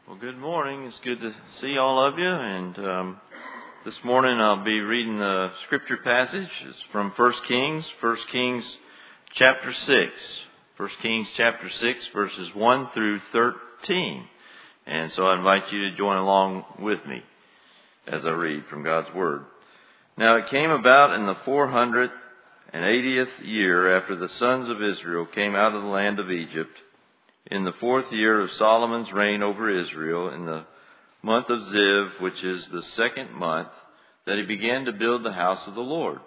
Well, good morning. It's good to see all of you. And this morning I'll be reading the scripture passage. It's from 1 Kings chapter 6. 1 Kings chapter 6, verses 1 through 13. And so I invite you to join along with me as I read from God's Word. Now it came about in the 480th year after the sons of Israel came out of the land of Egypt, in the 4th year of Solomon's reign over Israel, in the month of Ziv, which is the 2nd month, that he began to build the house of the Lord.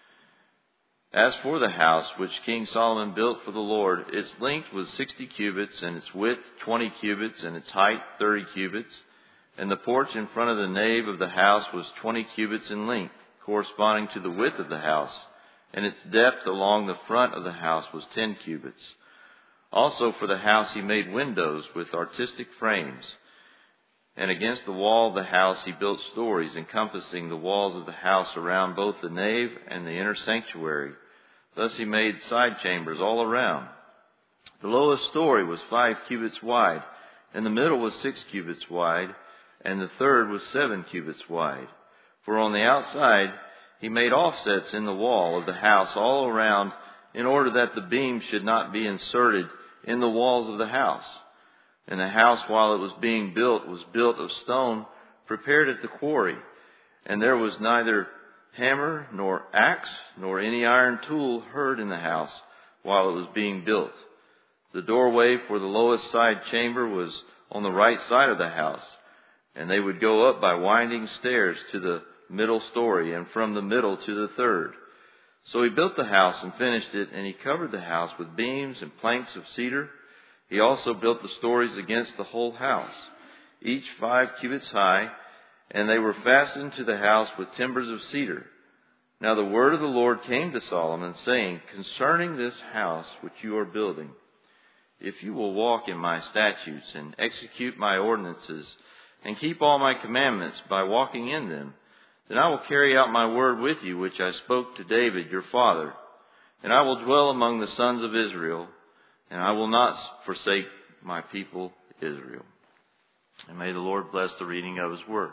As for the house which King Solomon built for the Lord, its length was 60 cubits, and its width 20 cubits, and its height 30 cubits. And the porch in front of the nave of the house was 20 cubits in length, corresponding to the width of the house. And its depth along the front of the house was 10 cubits. Also for the house he made windows with artistic frames. And against the wall of the house he built stories encompassing the walls of the house around both the nave and the inner sanctuary. Thus he made side chambers all around. The lowest story was 5 cubits wide, and the middle was 6 cubits wide, and the third was 7 cubits wide. For on the outside he made offsets in the wall of the house all around, in order that the beams should not be inserted in the walls of the house. And the house, while it was being built, was built of stone prepared at the quarry. And there was neither hammer nor axe nor any iron tool heard in the house while it was being built. The doorway for the lowest side chamber was on the right side of the house, and they would go up by winding stairs to the middle story, and from the middle to the third. So he built the house and finished it, and he covered the house with beams and planks of cedar. He also built the stories against the whole house, each 5 cubits high, and they were fastened to the house with timbers of cedar. Now the word of the Lord came to Solomon, saying, concerning this house which you are building, if you will walk in my statutes and execute my ordinances and keep all my commandments by walking in them, then I will carry out my word with you, which I spoke to David your father. And I will dwell among the sons of Israel, and I will not forsake my people Israel. And may the Lord bless the reading of His word.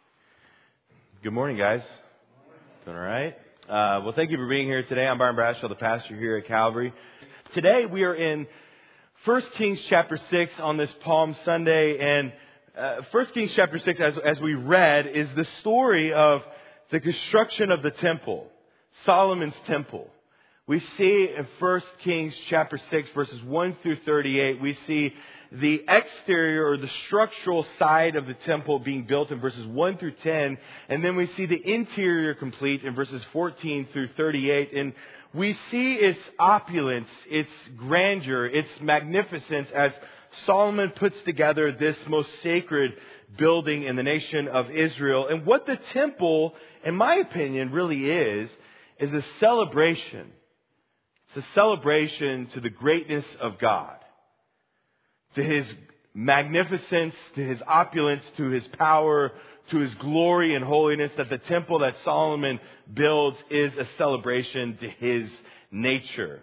Good morning, guys. Doing all right? Well, thank you for being here today. I'm Byron Bradshaw, the pastor here at Calvary. Today we are in 1 Kings chapter 6 on this Palm Sunday, and 1 Kings chapter 6, as we read, is the story of the construction of the temple, Solomon's temple. We see in 1 Kings chapter 6, verses 1 through 38, we see the exterior or the structural side of the temple being built in verses 1 through 10, and then we see the interior complete in verses 14 through 38, and we see its opulence, its grandeur, its magnificence as Solomon puts together this most sacred building in the nation of Israel. And what the temple, in my opinion, really is a celebration. It's a celebration to the greatness of God, to His magnificence, to His opulence, to His power, to His glory and holiness, that the temple that Solomon builds is a celebration to His nature.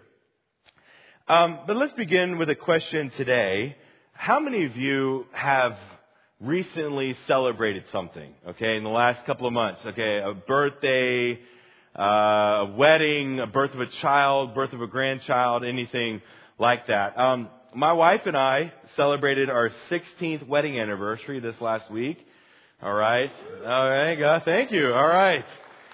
But let's begin with a question today. How many of you have recently celebrated something, okay, in the last couple of months? Okay, a birthday, a wedding, a birth of a child, birth of a grandchild, anything like that. My wife and I celebrated our 16th wedding anniversary this last week. All right. All right, God, thank you. All right.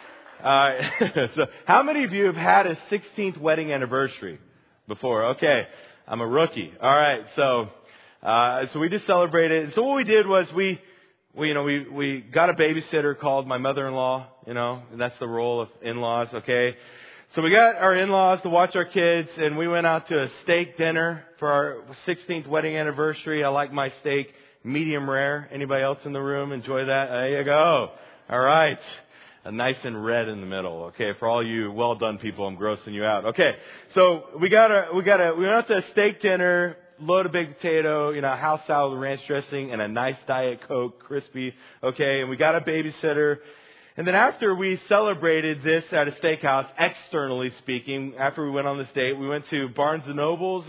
So how many of you have had a 16th wedding anniversary before? Okay. I'm a rookie. All right. So we just celebrated. So what we did was we got a babysitter called my mother-in-law, and that's the role of in-laws. Okay. So we got our in-laws to watch our kids, and we went out to a steak dinner for our 16th wedding anniversary. I like my steak medium rare. Anybody else in the room enjoy that? There you go. All right. Nice and red in the middle. Okay, for all you well done people, I'm grossing you out. Okay, so we went out to a steak dinner, load of baked potato, house salad with ranch dressing, and a nice Diet Coke, crispy. Okay, and we got a babysitter. And then after we celebrated this at a steakhouse, externally speaking, after we went on this date, we went to Barnes & Noble's and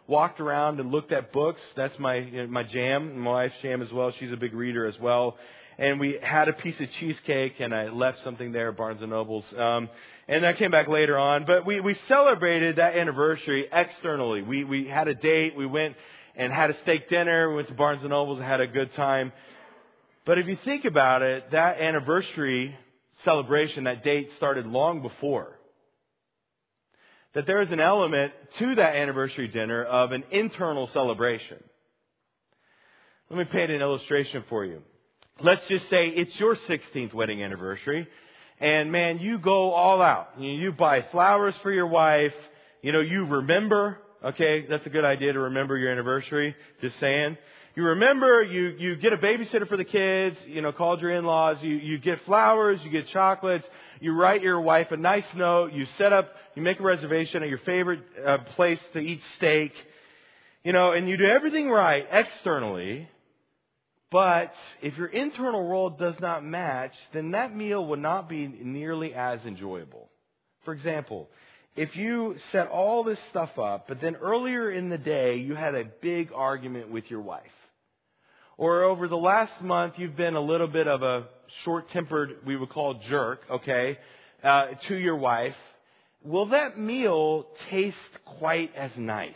walked around and looked at books. That's my jam, my wife's jam as well. She's a big reader as well. And we had a piece of cheesecake, and I left something there at Barnes & Noble's. And I came back later on. But we celebrated that anniversary externally. We had a date. We went and had a steak dinner. We went to Barnes & Noble's and had a good time. But if you think about it, that anniversary celebration, that date started long before. That there is an element to that anniversary dinner of an internal celebration. Let me paint an illustration for you. Let's just say it's your 16th wedding anniversary. And man, you go all out. You buy flowers for your wife. You remember. Okay, that's a good idea to remember your anniversary. Just saying. You remember, you get a babysitter for the kids, called your in-laws, you get flowers, you get chocolates, you write your wife a nice note, you make a reservation at your favorite place to eat steak, and you do everything right externally, but if your internal world does not match, then that meal will not be nearly as enjoyable. For example, if you set all this stuff up, but then earlier in the day you had a big argument with your wife, or over the last month, you've been a little bit of a short-tempered, we would call jerk, okay, to your wife. Will that meal taste quite as nice?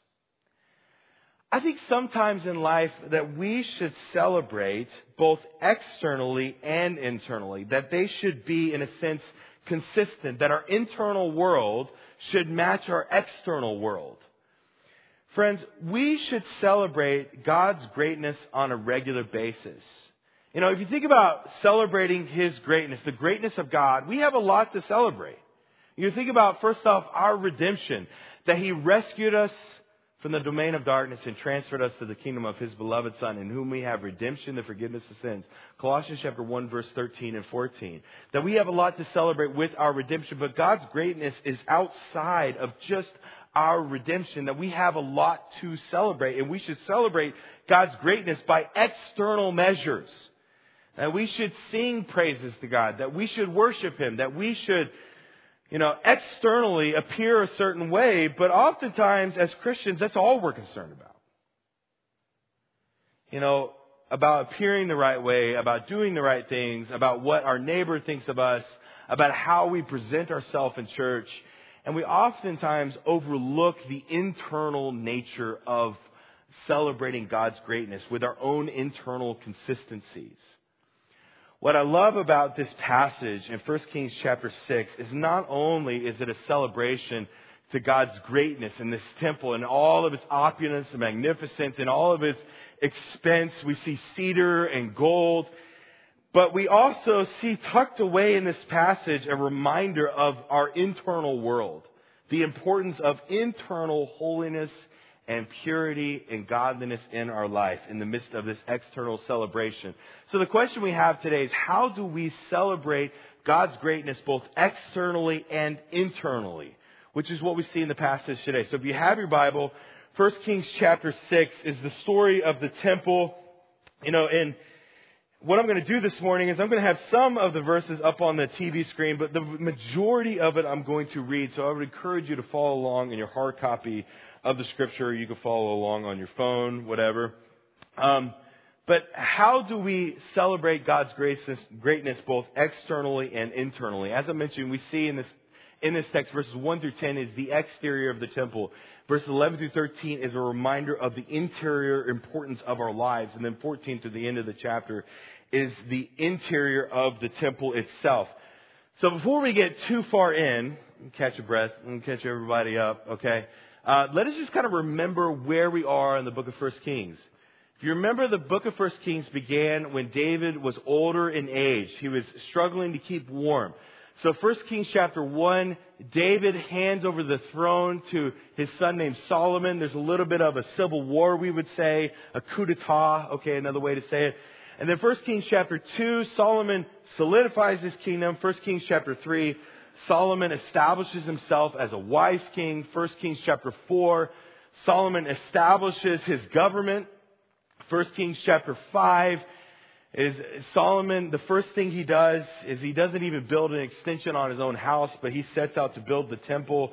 I think sometimes in life that we should celebrate both externally and internally, that they should be, in a sense, consistent, that our internal world should match our external world. Friends, we should celebrate God's greatness on a regular basis. If you think about celebrating His greatness, the greatness of God, we have a lot to celebrate. You think about, first off, our redemption, that He rescued us from the domain of darkness and transferred us to the kingdom of His beloved Son, in whom we have redemption, the forgiveness of sins. Colossians chapter 1, verse 13 and 14. That we have a lot to celebrate with our redemption, but God's greatness is outside of just our redemption, that we have a lot to celebrate. And we should celebrate God's greatness by external measures. That we should sing praises to God, that we should worship Him, that we should, externally appear a certain way, but oftentimes as Christians, that's all we're concerned about. About appearing the right way, about doing the right things, about what our neighbor thinks of us, about how we present ourselves in church. And we oftentimes overlook the internal nature of celebrating God's greatness with our own internal consistencies. What I love about this passage in 1 Kings chapter 6 is not only is it a celebration to God's greatness in this temple and all of its opulence and magnificence and all of its expense. We see cedar and gold. But we also see tucked away in this passage a reminder of our internal world. The importance of internal holiness and purity and godliness in our life in the midst of this external celebration. So the question we have today is, how do we celebrate God's greatness both externally and internally? Which is what we see in the passage today. So if you have your Bible, 1 Kings chapter 6 is the story of the temple. And what I'm going to do this morning is I'm going to have some of the verses up on the TV screen, but the majority of it I'm going to read. So I would encourage you to follow along in your hard copy of the scripture. You can follow along on your phone, whatever. But how do we celebrate God's greatness both externally and internally? As I mentioned, we see in this text, verses 1 through 10 is the exterior of the temple. Verses 11 through 13 is a reminder of the interior importance of our lives. And then 14 to the end of the chapter is the interior of the temple itself. So before we get too far in, catch a breath and catch everybody up, okay? Let us just kind of remember where we are in the book of 1 Kings. If you remember, the book of 1 Kings began when David was older in age. He was struggling to keep warm. So 1 Kings chapter 1, David hands over the throne to his son named Solomon. There's a little bit of a civil war, we would say, a coup d'etat, okay, another way to say it. And then 1 Kings chapter 2, Solomon solidifies his kingdom. 1 Kings chapter 3, Solomon establishes himself as a wise king. 1 Kings chapter 4, Solomon establishes his government. 1 Kings chapter 5 is Solomon, the first thing he does is he doesn't even build an extension on his own house, but he sets out to build the temple.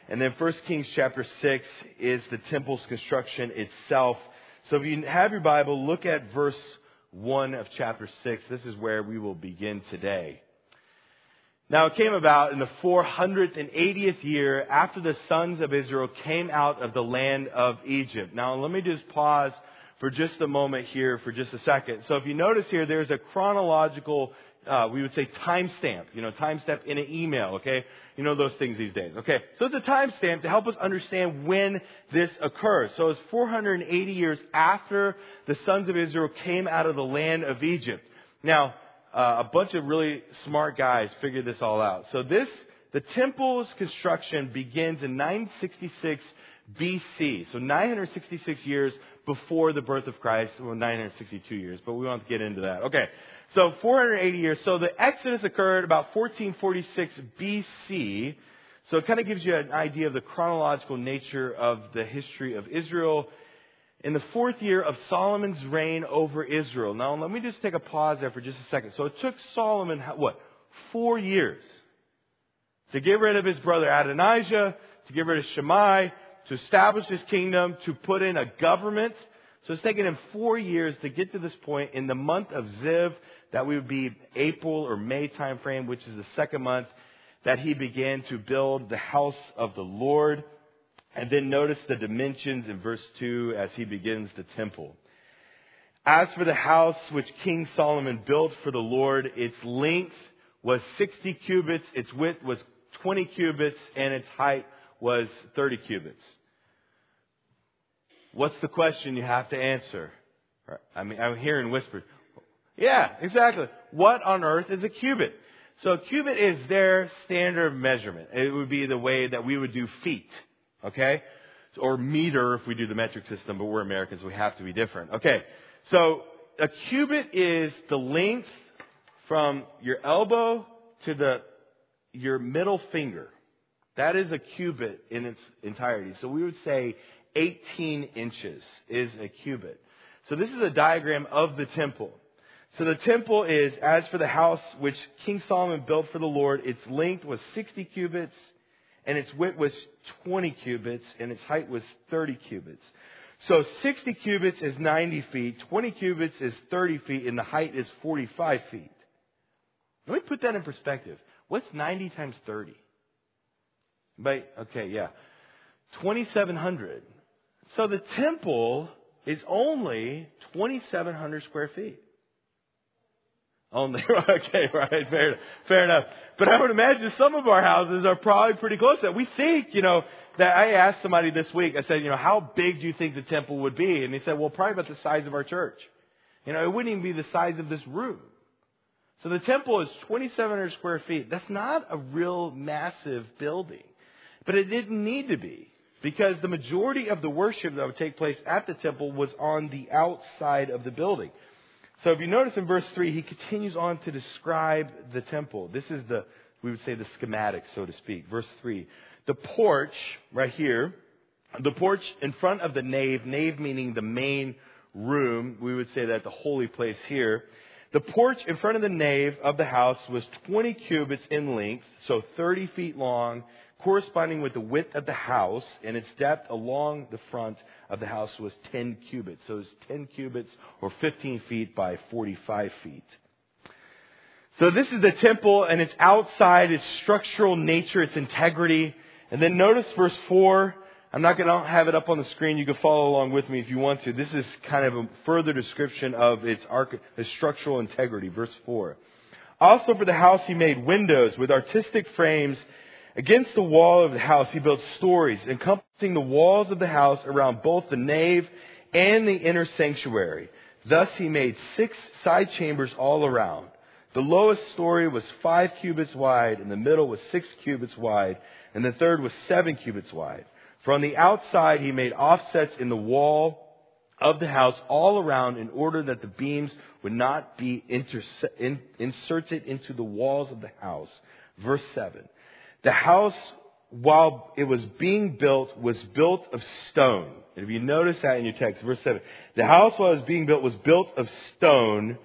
And then 1 Kings chapter 6 is the temple's construction itself. So if you have your Bible, look at verse 1 of chapter 6. This is where we will begin today. Now it came about in the 480th year after the sons of Israel came out of the land of Egypt. Now let me just pause for just a moment here for just a second. So if you notice here, there's a chronological, we would say timestamp, timestamp in an email, okay? You know those things these days, okay? So it's a timestamp to help us understand when this occurs. So it's 480 years after the sons of Israel came out of the land of Egypt. Now, a bunch of really smart guys figured this all out. So the temple's construction begins in 966 BC. So 966 years before the birth of Christ. Well, 962 years, but we won't get into that. Okay. So 480 years. So the Exodus occurred about 1446 BC. So it kind of gives you an idea of the chronological nature of the history of Israel. In the 4th year of Solomon's reign over Israel. Now, let me just take a pause there for just a second. So it took Solomon, 4 years to get rid of his brother Adonijah, to get rid of Shammai, to establish his kingdom, to put in a government. So it's taken him 4 years to get to this point in the month of Ziv, that would be April or May time frame, which is the second month, that he began to build the house of the Lord. And then notice the dimensions in verse 2 as he begins the temple. As for the house which King Solomon built for the Lord, its length was 60 cubits, its width was 20 cubits, and its height was 30 cubits. What's the question you have to answer? I'm hearing whispers. Yeah, exactly. What on earth is a cubit? So a cubit is their standard measurement. It would be the way that we would do feet. Okay? Or meter if we do the metric system, but we're Americans, we have to be different. Okay. So a cubit is the length from your elbow to your middle finger. That is a cubit in its entirety. So we would say 18 inches is a cubit. So this is a diagram of the temple. So the temple is, as for the house which King Solomon built for the Lord, its length was 60 cubits, and its width was 20 cubits, and its height was 30 cubits. So 60 cubits is 90 feet, 20 cubits is 30 feet, and the height is 45 feet. Let me put that in perspective. What's 90 times 30? 2,700. So the temple is only 2,700 square feet. Only, okay, right, fair enough. But I would imagine some of our houses are probably pretty close to that. We think, that I asked somebody this week, I said, how big do you think the temple would be? And he said, well, probably about the size of our church. It wouldn't even be the size of this room. So the temple is 2,700 square feet. That's not a real massive building. But it didn't need to be, because the majority of the worship that would take place at the temple was on the outside of the building. So if you notice in verse 3, he continues on to describe the temple. This is we would say the schematic, so to speak. Verse 3, the porch right here, the porch in front of the nave meaning the main room, we would say that the holy place here. The porch in front of the nave of the house was 20 cubits in length, so 30 feet long, corresponding with the width of the house, and its depth along the front of the house was 10 cubits. So it's 10 cubits or 15 feet by 45 feet. So this is the temple, and its outside, its structural nature, its integrity. And then notice verse 4. I'm not going to have it up on the screen. You can follow along with me if you want to. This is kind of a further description of its structural integrity. Verse 4. Also for the house he made windows with artistic frames. Against the wall of the house he built stories, encompassing the walls of the house around both the nave and the inner sanctuary. Thus he made 6 side chambers all around. The lowest story was 5 cubits wide, and the middle was 6 cubits wide, and the third was 7 cubits wide. For on the outside he made offsets in the wall of the house all around, in order that the beams would not be inserted into the walls of the house. Verse 7. The house, while it was being built, was built of stone. And if you notice that in your text, verse 7. The house, while it was being built, was built of stone,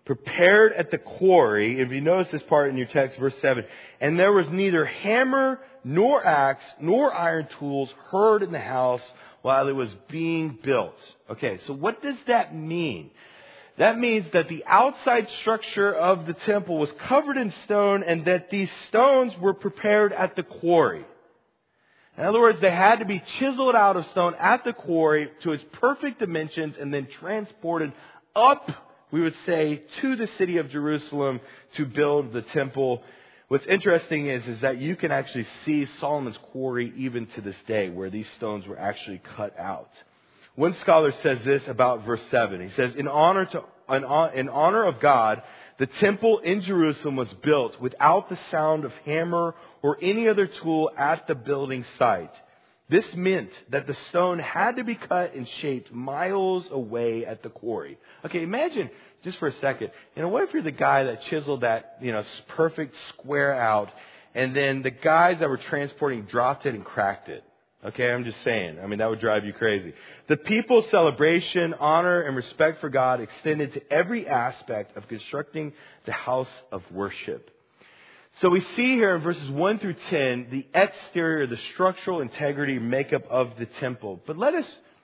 prepared at the quarry. If you notice this part in your text, verse 7, and there was neither hammer nor axe nor iron tools heard in the house while it was being built. Okay, so what does that mean? That means that the outside structure of the temple was covered in stone and that these stones were prepared at the quarry. In other words, they had to be chiseled out of stone at the quarry to its perfect dimensions and then transported up, we would say, to the city of Jerusalem to build the temple. What's interesting is that you can actually see Solomon's quarry even to this day, where these stones were actually cut out. One scholar says this about verse 7. He says, in honor of God, the temple in Jerusalem was built without the sound of hammer or any other tool at the building site. This meant that the stone had to be cut and shaped miles away at the quarry. Okay, imagine just for a second, what if you're the guy that chiseled that, perfect square out, and then the guys that were transporting dropped it and cracked it? Okay, I'm just saying. That would drive you crazy. The people's celebration, honor, and respect for God extended to every aspect of constructing the house of worship. So we see here in verses 1 through 10, the exterior, the structural integrity and makeup of the temple. But let's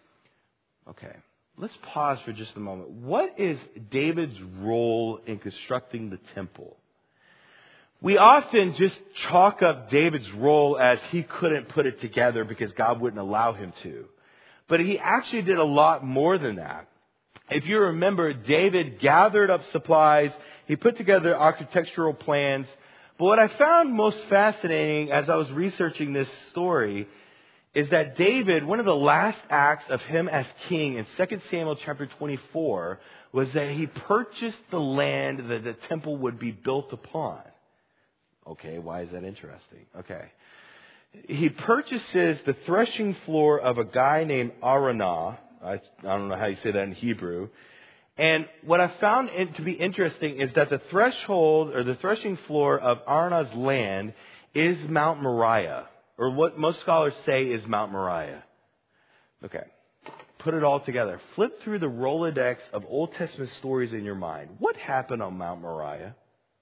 pause for just a moment. What is David's role in constructing the temple? We often just chalk up David's role as he couldn't put it together because God wouldn't allow him to. But he actually did a lot more than that. If you remember, David gathered up supplies. He put together architectural plans. But what I found most fascinating as I was researching this story is that David, one of the last acts of him as king in 2 Samuel chapter 24, was that he purchased the land that the temple would be built upon. Okay, why is that interesting? Okay. He purchases the threshing floor of a guy named Araunah. I don't know how you say that in Hebrew. And what I found to be interesting is that the threshold or the threshing floor of Araunah's land is Mount Moriah, or what most scholars say is Mount Moriah. Okay. Put it all together. Flip through the Rolodex of Old Testament stories in your mind. What happened on Mount Moriah?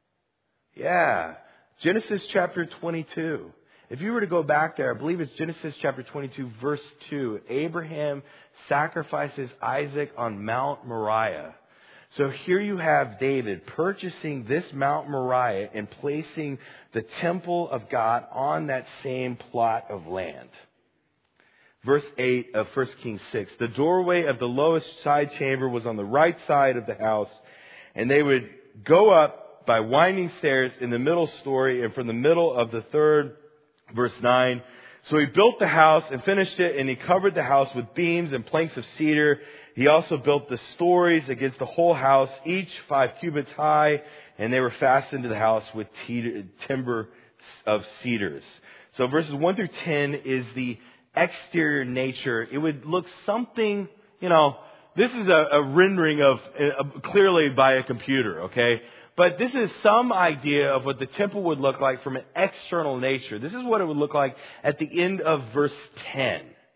Yeah. Genesis chapter 22. If you were to go back there, I believe it's Genesis chapter 22, verse 2. Abraham sacrifices Isaac on Mount Moriah. So here you have David purchasing this Mount Moriah and placing the temple of God on that same plot of land. Verse 8 of 1 Kings 6. The doorway of the lowest side chamber was on the right side of the house, and they would go up by winding stairs in the middle story, and from the middle of the third, verse 9. So he built the house and finished it, and he covered the house with beams and planks of cedar. He also built the stories against the whole house, each 5 cubits high, and they were fastened to the house with timber of cedars. So verses 1 through 10 is the exterior nature. It would look something, this is a rendering of clearly by a computer, okay? But this is some idea of what the temple would look like from an external nature. This is what it would look like at the end of verse 10.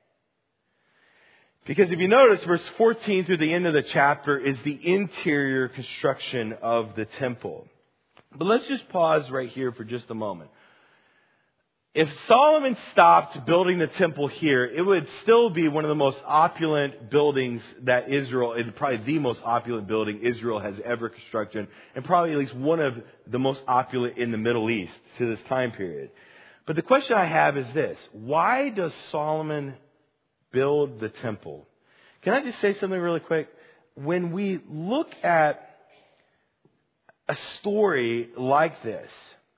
Because if you notice, verse 14 through the end of the chapter is the interior construction of the temple. But let's just pause right here for just a moment. If Solomon stopped building the temple here, it would still be one of the most opulent buildings that Israel, and probably the most opulent building Israel has ever constructed, and probably at least one of the most opulent in the Middle East to this time period. But the question I have is this: why does Solomon build the temple? Can I just say something really quick? When we look at a story like this,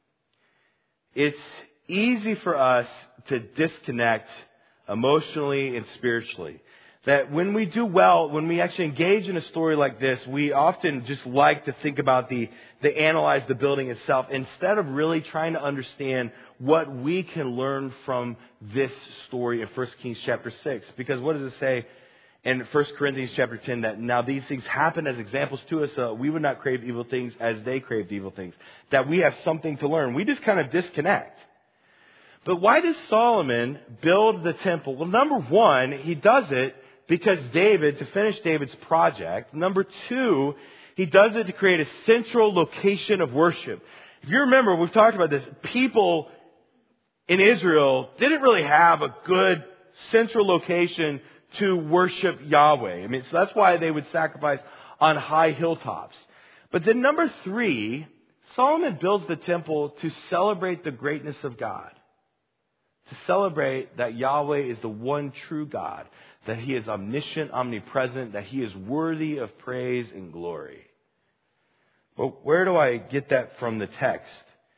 it's easy for us to disconnect emotionally and spiritually. That when we do well, when we actually engage in a story like this, we often just like to think about analyze the building itself instead of really trying to understand what we can learn from this story in 1 Kings chapter 6. Because what does it say in 1 Corinthians chapter 10? That now these things happen as examples to us so we would not crave evil things as they craved evil things. That we have something to learn. We just kind of disconnect. But why does Solomon build the temple? Well, number one, he does it because to finish David's project. Number two, He does it to create a central location of worship. If you remember, we've talked about this, people in Israel didn't really have a good central location to worship Yahweh. I mean, so that's why they would sacrifice on high hilltops. But then number 3, Solomon builds the temple to celebrate the greatness of God. To celebrate that Yahweh is the one true God, that He is omniscient, omnipresent, that He is worthy of praise and glory. But where do I get that from the text?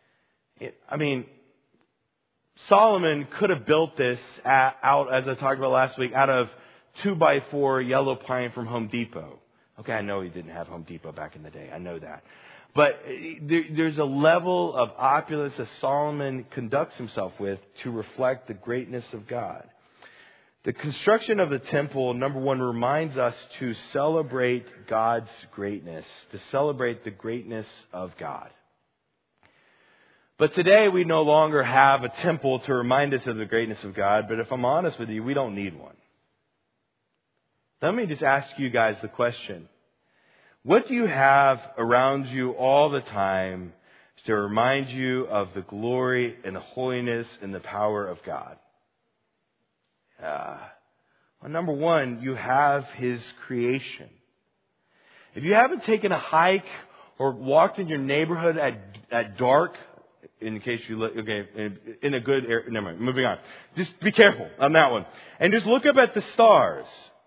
Solomon could have built this out, as I talked about last week, out of 2x4 yellow pine from Home Depot. Okay, I know he didn't have Home Depot back in the day. I know that. But there's a level of opulence that Solomon conducts himself with to reflect the greatness of God. The construction of the temple, number 1, reminds us to celebrate God's greatness, to celebrate the greatness of God. But today we no longer have a temple to remind us of the greatness of God, but if I'm honest with you, we don't need one. Let me just ask you guys the question. What do you have around you all the time to remind you of the glory and the holiness and the power of God? Well, number 1, you have His creation. If you haven't taken a hike or walked in your neighborhood at dark, in case you look, okay, in a good area, never mind, moving on. Just be careful on that one. And just look up at the stars.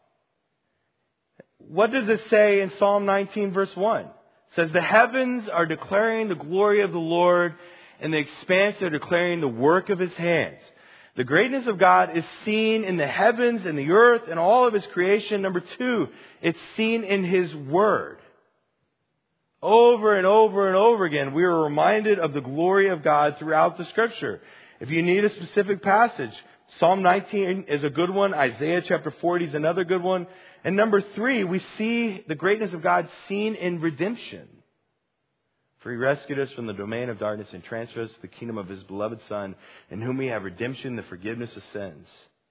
What does it say in Psalm 19 verse 1? It says, the heavens are declaring the glory of the Lord, and the expanse are declaring the work of His hands. The greatness of God is seen in the heavens and the earth and all of His creation. Number 2, it's seen in His Word. Over and over and over again, we are reminded of the glory of God throughout the Scripture. If you need a specific passage, Psalm 19 is a good one. Isaiah chapter 40 is another good one. And number 3, we see the greatness of God seen in redemption. For He rescued us from the domain of darkness and transferred us to the kingdom of His beloved Son, in whom we have redemption, the forgiveness of sins.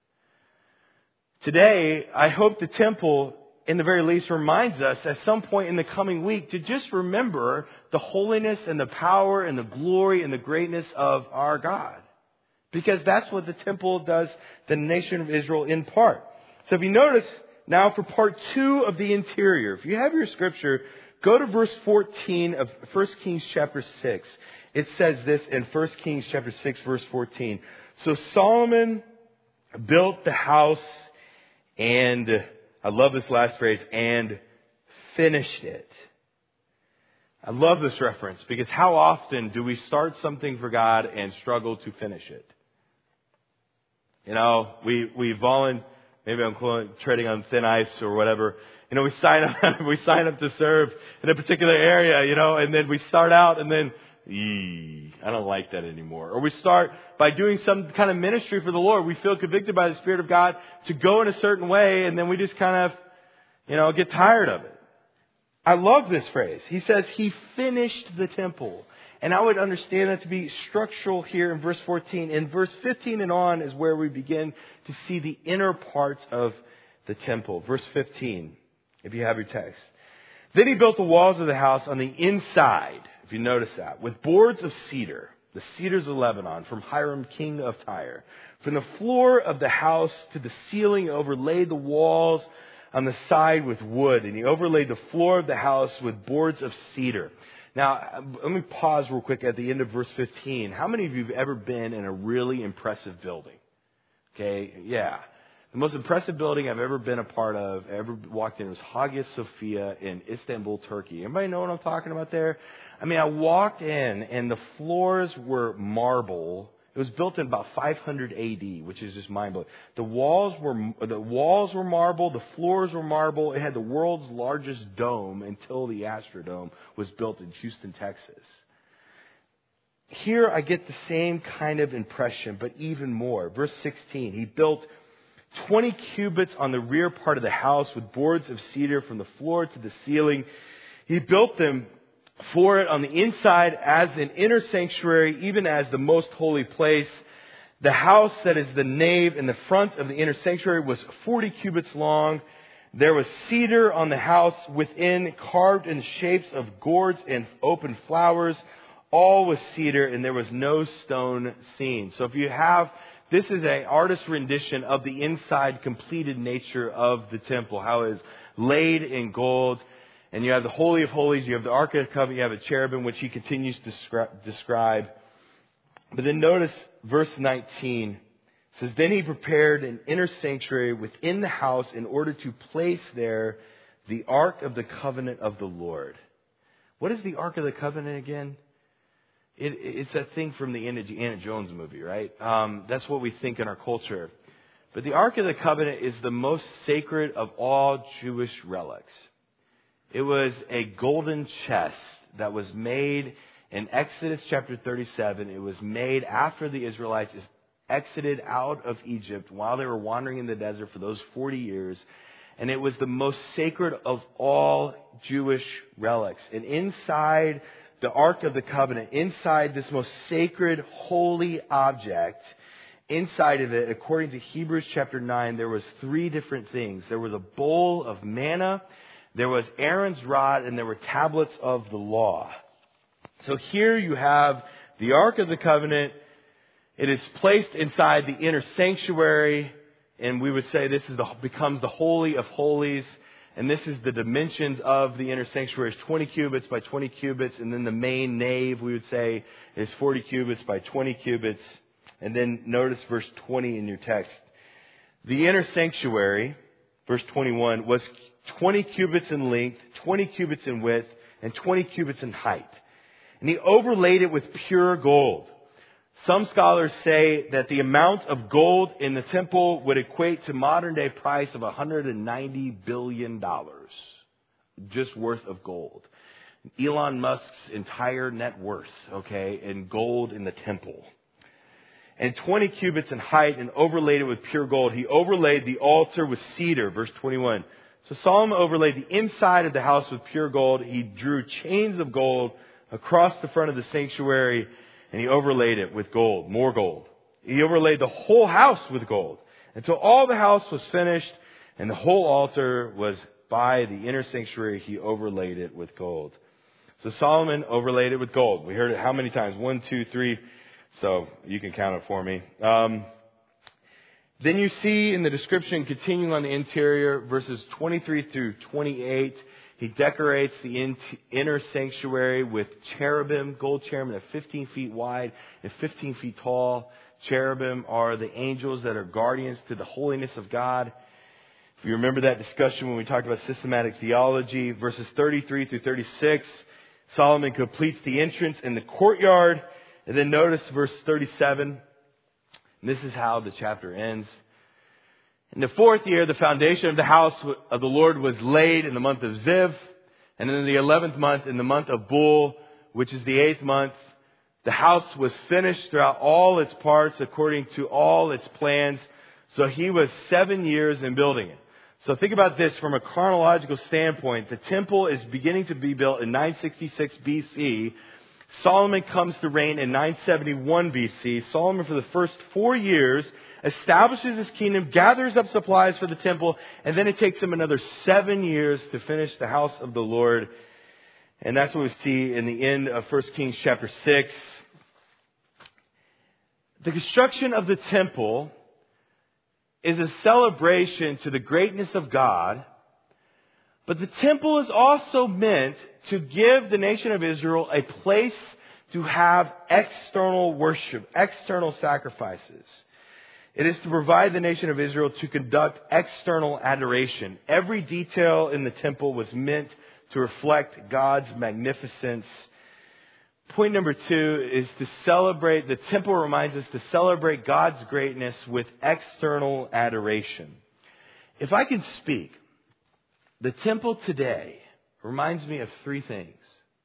Today, I hope the temple, in the very least, reminds us at some point in the coming week to just remember the holiness and the power and the glory and the greatness of our God. Because that's what the temple does the nation of Israel in part. So if you notice, now for part 2 of the interior, if you have your scripture, go to verse 14 of 1 Kings chapter 6. It says this in 1 Kings chapter 6 verse 14. So Solomon built the house and, I love this last phrase, and finished it. I love this reference because how often do we start something for God and struggle to finish it? You know, we volunteer. Maybe I'm treading on thin ice or whatever. You know, we sign up to serve in a particular area, you know, and then we start out and then, I don't like that anymore. Or we start by doing some kind of ministry for the Lord. We feel convicted by the Spirit of God to go in a certain way, and then we just kind of, you know, get tired of it. I love this phrase. He says He finished the temple. And I would understand that to be structural here in verse 14. In verse 15 and on is where we begin to see the inner parts of the temple. Verse 15, if you have your text. Then he built the walls of the house on the inside, if you notice that, with boards of cedar, the cedars of Lebanon, from Hiram, king of Tyre. From the floor of the house to the ceiling, he overlaid the walls on the side with wood, and he overlaid the floor of the house with boards of cedar. Now, let me pause real quick at the end of verse 15. How many of you have ever been in a really impressive building? Okay, yeah. The most impressive building I've ever been a part of, ever walked in, was Hagia Sophia in Istanbul, Turkey. Anybody know what I'm talking about there? I mean, I walked in and the floors were marble. It was built in about 500 AD, which is just mind-blowing. The walls were marble, the floors were marble. It had the world's largest dome until the Astrodome was built in Houston, Texas. Here I get the same kind of impression, but even more. Verse 16, he built 20 cubits on the rear part of the house with boards of cedar from the floor to the ceiling. He built them for it on the inside as an inner sanctuary, even as the most holy place. The house that is the nave in the front of the inner sanctuary was 40 cubits long. There was cedar on the house within, carved in the shapes of gourds and open flowers. All was cedar, and there was no stone seen. So if you have, this is an artist's rendition of the inside completed nature of the temple, how it is laid in gold. And you have the Holy of Holies, you have the Ark of the Covenant, you have a cherubim, which he continues to describe. But then notice verse 19. It says, then he prepared an inner sanctuary within the house in order to place there the Ark of the Covenant of the Lord. What is the Ark of the Covenant again? It's that thing from the Indiana Jones movie, right? That's what we think in our culture. But the Ark of the Covenant is the most sacred of all Jewish relics. It was a golden chest that was made in Exodus chapter 37. It was made after the Israelites exited out of Egypt while they were wandering in the desert for those 40 years. And it was the most sacred of all Jewish relics. And inside the Ark of the Covenant, inside this most sacred, holy object, inside of it, according to Hebrews chapter 9, there was 3 different things. There was a bowl of manna, there was Aaron's rod, and there were tablets of the law. So here you have the Ark of the Covenant. It is placed inside the inner sanctuary, and we would say this becomes the Holy of Holies. And this is the dimensions of the inner sanctuary. It's 20 cubits by 20 cubits. And then the main nave, we would say, is 40 cubits by 20 cubits. And then notice verse 20 in your text. The inner sanctuary, verse 21, was 20 cubits in length, 20 cubits in width, and 20 cubits in height. And he overlaid it with pure gold. Some scholars say that the amount of gold in the temple would equate to modern day price of $190 billion. Just worth of gold. Elon Musk's entire net worth, in gold in the temple. And 20 cubits in height and overlaid it with pure gold. He overlaid the altar with cedar, verse 21. So Solomon overlaid the inside of the house with pure gold. He drew chains of gold across the front of the sanctuary, and he overlaid it with gold, more gold. He overlaid the whole house with gold until all the house was finished and the whole altar was by the inner sanctuary. He overlaid it with gold. So Solomon overlaid it with gold. We heard it how many times? 1, 2, 3. So you can count it for me. Then you see in the description, continuing on the interior, verses 23 through 28, he decorates the inner sanctuary with cherubim, gold cherubim, 15 feet wide and 15 feet tall. Cherubim are the angels that are guardians to the holiness of God. If you remember that discussion when we talked about systematic theology, verses 33 through 36, Solomon completes the entrance in the courtyard. And then notice verse 37. And this is how the chapter ends. In the 4th year, the foundation of the house of the Lord was laid in the month of Ziv. And in the 11th month, in the month of Bul, which is the 8th month, the house was finished throughout all its parts according to all its plans. So he was 7 years in building it. So think about this from a chronological standpoint. The temple is beginning to be built in 966 BC. Solomon comes to reign in 971 BC. Solomon, for the first 4 years, establishes his kingdom, gathers up supplies for the temple, and then it takes him another 7 years to finish the house of the Lord. And that's what we see in the end of 1 Kings chapter 6. The construction of the temple is a celebration to the greatness of God, but the temple is also meant to give the nation of Israel a place to have external worship, external sacrifices. It is to provide the nation of Israel to conduct external adoration. Every detail in the temple was meant to reflect God's magnificence. Point number 2 is to celebrate, the temple reminds us to celebrate God's greatness with external adoration. If I can speak, the temple today reminds me of 3 things.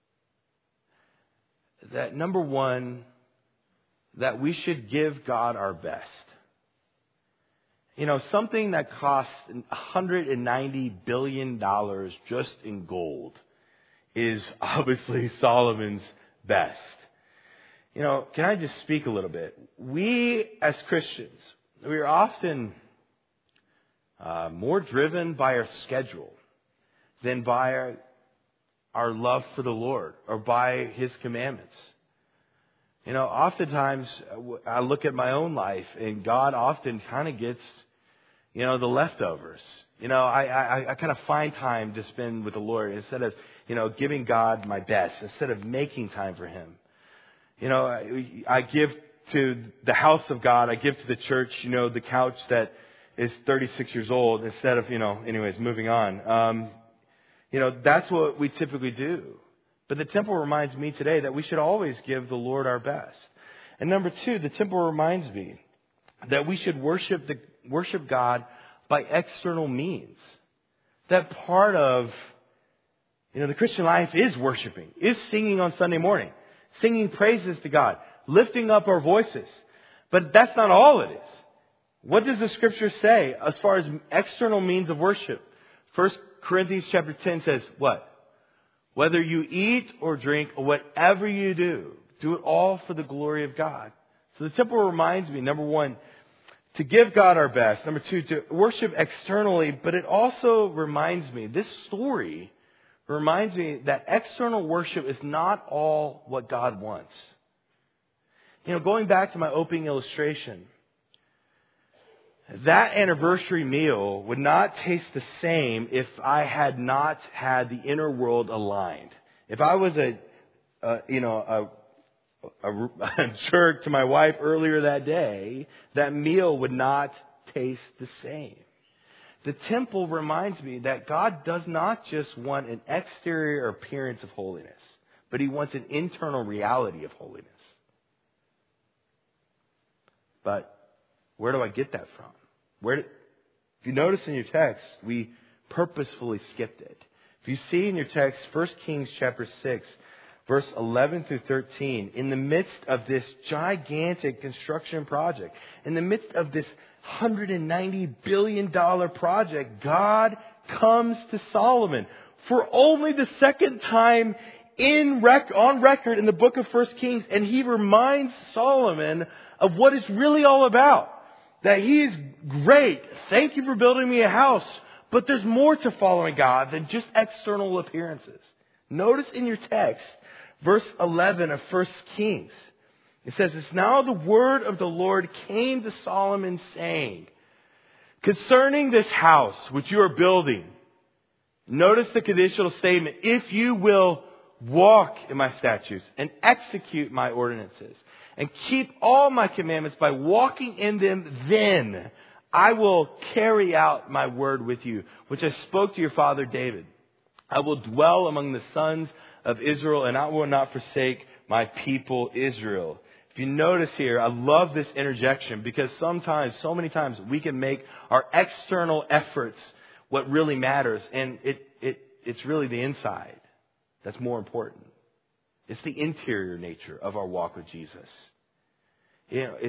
That number 1, that we should give God our best. You know, something that costs $190 billion just in gold is obviously Solomon's best. You know, can I just speak a little bit? We as Christians, we are often more driven by our schedule than by our love for the Lord or by His commandments. You know, oftentimes I look at my own life and God often kind of gets, you know, the leftovers. You know, I kind of find time to spend with the Lord instead of, you know, giving God my best, instead of making time for Him. You know, I give to the house of God. I give to the church, you know, the couch that is 36 years old instead of, you know, anyways, moving on. You know, that's what we typically do. But the temple reminds me today that we should always give the Lord our best. And number two, the temple reminds me that we should worship God by external means. That part of, you know, the Christian life is worshiping, is singing on Sunday morning, singing praises to God, lifting up our voices. But that's not all it is. What does the Scripture say as far as external means of worship? 1 Corinthians chapter 10 says what? Whether you eat or drink or whatever you do, do it all for the glory of God. So the temple reminds me, number one, to give God our best. Number two, to worship externally. But it also reminds me, this story reminds me that external worship is not all what God wants. You know, going back to my opening illustration, that anniversary meal would not taste the same if I had not had the inner world aligned. If I was a jerk to my wife earlier that day, that meal would not taste the same. The temple reminds me that God does not just want an exterior appearance of holiness, but He wants an internal reality of holiness. But where do I get that from? If you notice in your text, we purposefully skipped it. If you see in your text, 1 Kings chapter 6, verse 11 through 13, in the midst of this gigantic construction project, in the midst of this $190 billion project, God comes to Solomon for only the second time on record in the book of 1 Kings, and He reminds Solomon of what it's really all about. That He is great. Thank you for building me a house. But there's more to following God than just external appearances. Notice in your text, verse 11 of 1 Kings. It says, "It's now the word of the Lord came to Solomon saying, concerning this house which you are building." Notice the conditional statement. "If you will walk in my statutes and execute my ordinances and keep all my commandments by walking in them, then I will carry out my word with you, which I spoke to your father David. I will dwell among the sons of Israel, and I will not forsake my people Israel." If you notice here, I love this interjection because sometimes, so many times, we can make our external efforts what really matters, and it's really the inside that's more important. It's the interior nature of our walk with Jesus. You know,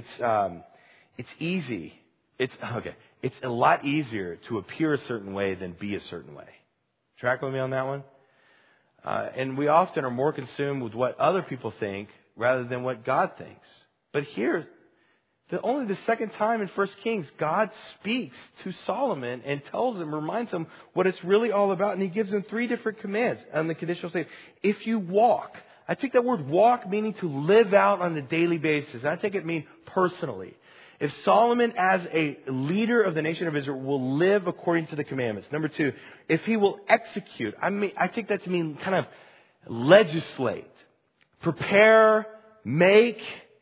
it's easy. It's a lot easier to appear a certain way than be a certain way. Track with me on that one? And we often are more consumed with what other people think rather than what God thinks. But here, only the second time in 1 Kings, God speaks to Solomon and reminds him what it's really all about. And He gives him 3 different commands on the conditional statement. If you walk, I take that word walk meaning to live out on a daily basis. And I take it mean personally. If Solomon, as a leader of the nation of Israel, will live according to the commandments. Number 2, if he will execute, I take that to mean kind of legislate, prepare, make.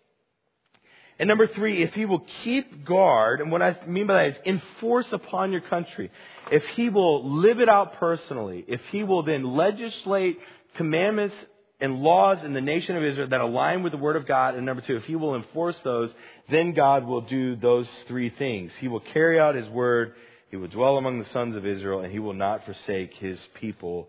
And number 3, if he will keep guard, and what I mean by that is enforce upon your country. If he will live it out personally, if he will then legislate commandments and laws in the nation of Israel that align with the Word of God. And number 2, if He will enforce those, then God will do those 3 things. He will carry out His Word, He will dwell among the sons of Israel, and He will not forsake His people.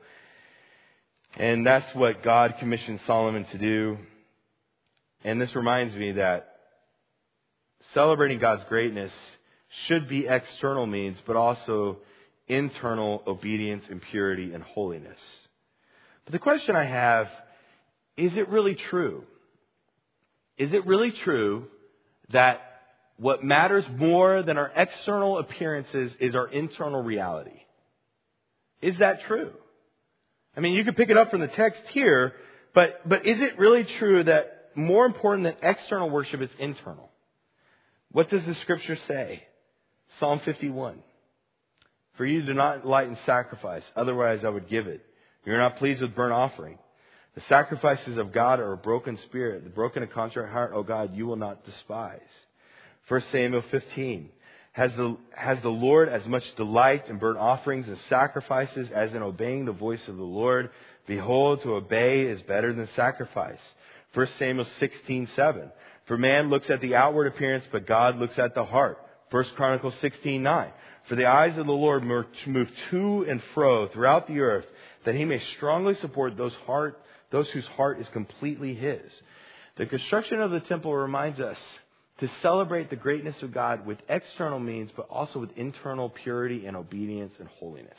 And that's what God commissioned Solomon to do. And this reminds me that celebrating God's greatness should be external means, but also internal obedience and purity and holiness. But the question I have, is it really true? Is it really true that what matters more than our external appearances is our internal reality. Is that true? I mean, you can pick it up from the text here, but is it really true that more important than external worship is internal? What does the scripture say? Psalm 51. For you do not delight in sacrifice, otherwise I would give it. You're not pleased with burnt offering. The sacrifices of God are a broken spirit, the broken and contrite heart, O God, you will not despise. 1 Samuel 15. Has the Lord as much delight in burnt offerings and sacrifices as in obeying the voice of the Lord? Behold, to obey is better than sacrifice. 1 Samuel 16:7. For man looks at the outward appearance, but God looks at the heart. 1 Chronicles 16:9. For the eyes of the Lord move to and fro throughout the earth, that he may strongly support those whose heart is completely his. The construction of the temple reminds us to celebrate the greatness of God with external means, but also with internal purity and obedience and holiness.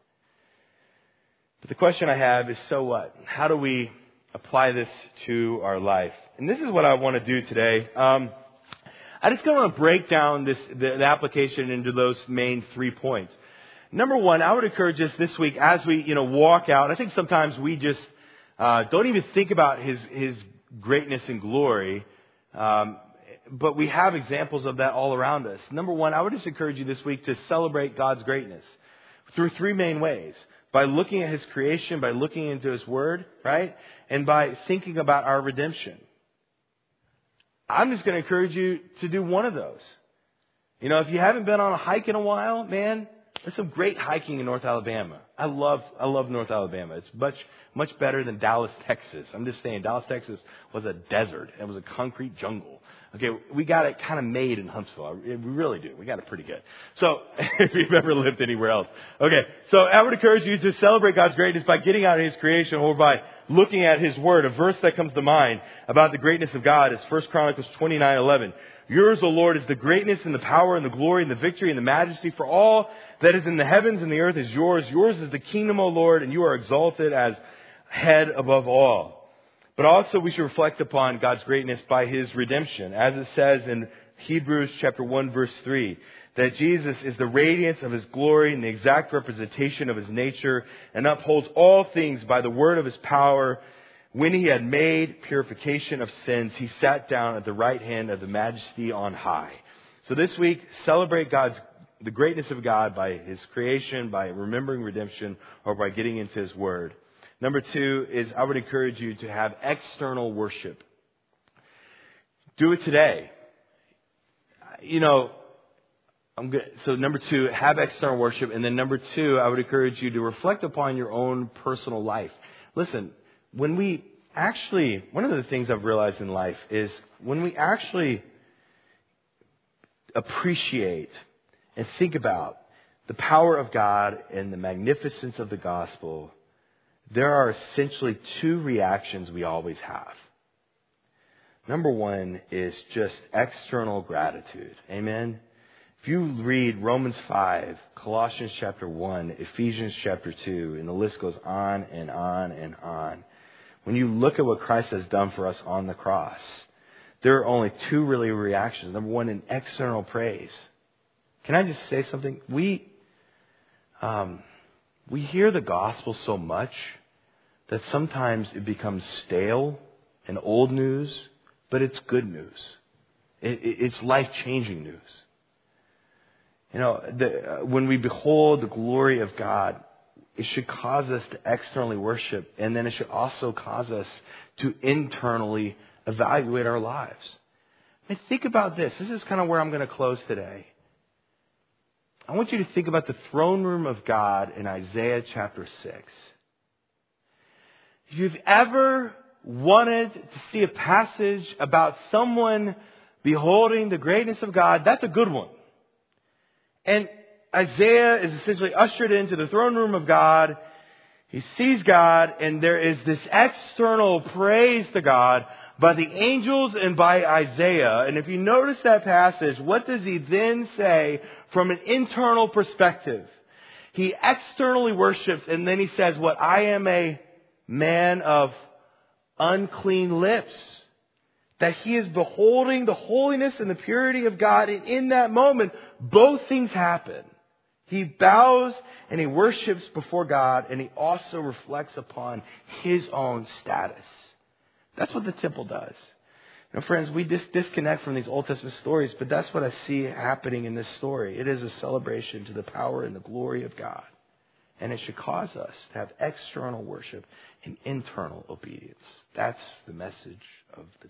But the question I have is, so what? How do we apply this to our life? And this is what I want to do today. I just want to break down the application into those main 3 points. Number one, I would encourage us this week as we walk out. I think sometimes we just don't even think about His greatness and glory, but we have examples of that all around us. Number one, I would just encourage you this week to celebrate God's greatness through 3 main ways. By looking at His creation, by looking into His Word, right? And by thinking about our redemption. I'm just going to encourage you to do one of those. If you haven't been on a hike in a while, man, there's some great hiking in North Alabama. I love North Alabama. It's much better than Dallas, Texas. I'm just saying, Dallas, Texas was a desert. It was a concrete jungle. Okay, we got it kind of made in Huntsville. We really do. We got it pretty good. So, if you've ever lived anywhere else. Okay, so I would encourage you to celebrate God's greatness by getting out of His creation or by looking at His Word. A verse that comes to mind about the greatness of God is 1 Chronicles 29:11. Yours, O Lord, is the greatness and the power and the glory and the victory and the majesty, for all that is in the heavens and the earth is yours. Yours is the kingdom, O Lord, and you are exalted as head above all. But also we should reflect upon God's greatness by His redemption. As it says in Hebrews chapter 1 verse 3, that Jesus is the radiance of His glory and the exact representation of His nature and upholds all things by the word of His power. When He had made purification of sins, He sat down at the right hand of the Majesty on high. So this week, celebrate the greatness of God by His creation, by remembering redemption, or by getting into His Word. Number 2 is I would encourage you to have external worship. Do it today. So number 2, have external worship. And then number 2, I would encourage you to reflect upon your own personal life. Listen, one of the things I've realized in life is when we actually appreciate and think about the power of God and the magnificence of the gospel, there are essentially 2 reactions we always have. Number 1 is just external gratitude. Amen? If you read Romans 5, Colossians chapter 1, Ephesians chapter 2, and the list goes on and on and on. When you look at what Christ has done for us on the cross, there are only 2 really reactions. Number 1, an external praise. Can I just say something? We hear the gospel so much that sometimes it becomes stale and old news, but it's good news. It's life-changing news. When we behold the glory of God, it should cause us to externally worship, and then it should also cause us to internally evaluate our lives. Think about this. This is kind of where I'm going to close today. I want you to think about the throne room of God in Isaiah chapter 6. If you've ever wanted to see a passage about someone beholding the greatness of God, that's a good one. And Isaiah is essentially ushered into the throne room of God. He sees God, and there is this external praise to God by the angels and by Isaiah. And if you notice that passage, what does he then say from an internal perspective? He externally worships, and then he says, I am a man of unclean lips. that he is beholding the holiness and the purity of God. And in that moment, both things happen. He bows and he worships before God, and he also reflects upon his own status. That's what the temple does. Now, friends, we disconnect from these Old Testament stories, but that's what I see happening in this story. It is a celebration to the power and the glory of God. And it should cause us to have external worship and internal obedience. That's the message of the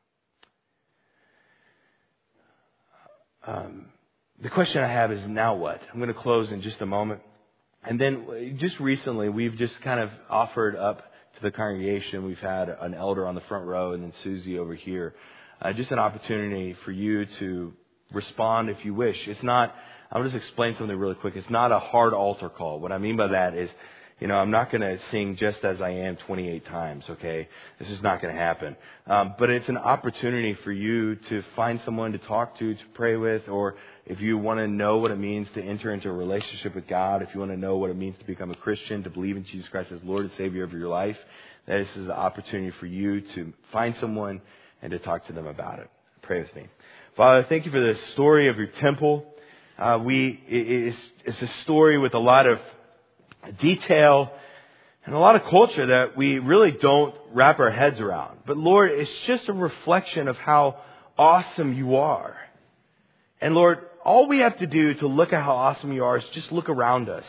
temple. The question I have is, now what? I'm going to close in just a moment. And then just recently, we've just kind of offered up to the congregation. We've had an elder on the front row and then Susie over here. Just an opportunity for you to respond if you wish. It's not, I'll just explain something really quick. It's not a hard altar call. What I mean by that is, I'm not going to sing Just As I Am 28 times, okay? This is not going to happen. But it's an opportunity for you to find someone to talk to pray with, or if you want to know what it means to enter into a relationship with God, if you want to know what it means to become a Christian, to believe in Jesus Christ as Lord and Savior of your life, this is an opportunity for you to find someone and to talk to them about it. Pray with me. Father, thank you for the story of your temple. It's a story with a lot of detail and a lot of culture that we really don't wrap our heads around. But Lord, it's just a reflection of how awesome you are. And Lord, all we have to do to look at how awesome you are is just look around us.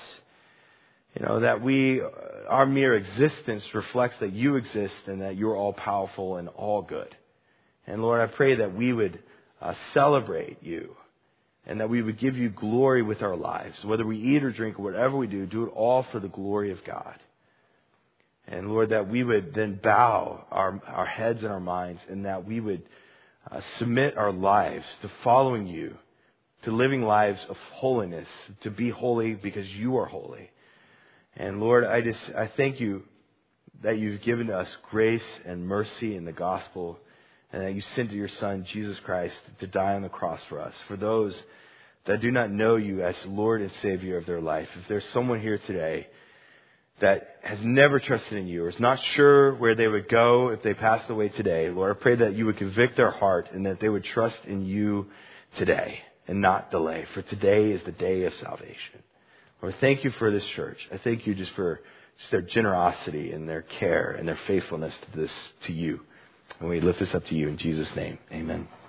That our mere existence reflects that you exist and that you're all powerful and all good. And Lord, I pray that we would celebrate you. And that we would give you glory with our lives. Whether we eat or drink or whatever we do it all for the glory of God. And Lord, that we would then bow our heads and our minds, and that we would submit our lives to following you, to living lives of holiness, to be holy because you are holy. And Lord, I thank you that you've given us grace and mercy in the gospel, and that you sent your Son, Jesus Christ, to die on the cross for us. For those that do not know you as Lord and Savior of their life, if there's someone here today that has never trusted in you or is not sure where they would go if they passed away today, Lord, I pray that you would convict their heart and that they would trust in you today and not delay. For today is the day of salvation. Lord, thank you for this church. I thank you just for their generosity and their care and their faithfulness to you. And we lift this up to you in Jesus' name. Amen.